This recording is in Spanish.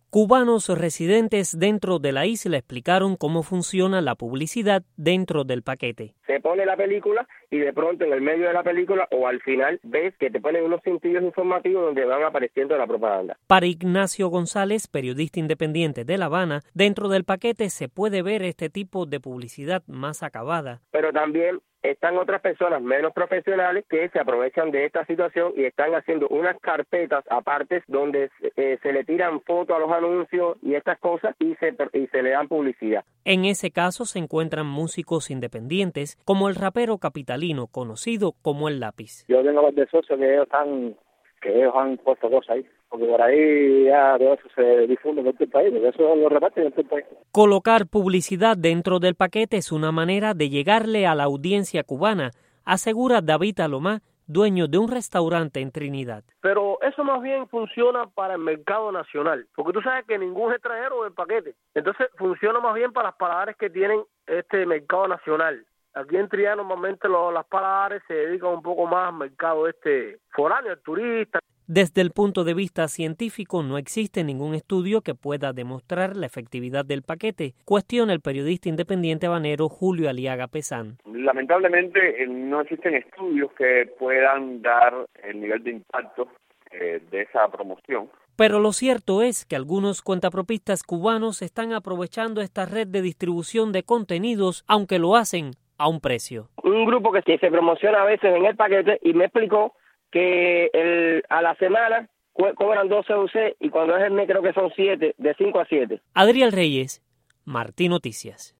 Cubanos residentes dentro de la isla explicaron cómo funciona la publicidad dentro del paquete. Se pone la película y de pronto en el medio de la película o al final ves que te ponen unos cintillos informativos donde van apareciendo la propaganda. Para Ignacio González, periodista independiente de La Habana, dentro del paquete se puede ver este tipo de publicidad más acabada. Pero también están otras personas menos profesionales que se aprovechan de esta situación y están haciendo unas carpetas aparte donde se le tiran fotos a los anuncios y estas cosas y se le dan publicidad. En ese caso se encuentran músicos independientes como el rapero capitalino conocido como El Lápiz. Yo tengo los de socios que ellos han puesto cosas ahí, porque por ahí ya todo eso se difunde en todo el país, porque eso lo reparten en todo el país. Colocar publicidad dentro del paquete es una manera de llegarle a la audiencia cubana, asegura David Alomá, dueño de un restaurante en Trinidad. Pero eso más bien funciona para el mercado nacional, porque tú sabes que ningún extranjero ve el paquete. Entonces funciona más bien para las paladares que tienen este mercado nacional. Aquí en Trinidad normalmente las paladares se dedican un poco más al mercado foráneo, al turista. Desde el punto de vista científico, no existe ningún estudio que pueda demostrar la efectividad del paquete, cuestiona el periodista independiente habanero Julio Aliaga Pesán. Lamentablemente no existen estudios que puedan dar el nivel de impacto de esa promoción. Pero lo cierto es que algunos cuentapropistas cubanos están aprovechando esta red de distribución de contenidos, aunque lo hacen a un precio. Un grupo que se promociona a veces en el paquete y me explicó que a la semana cobran 12 UC y cuando es el mes creo que son 7, de 5 a 7. Adriel Reyes, Martí Noticias.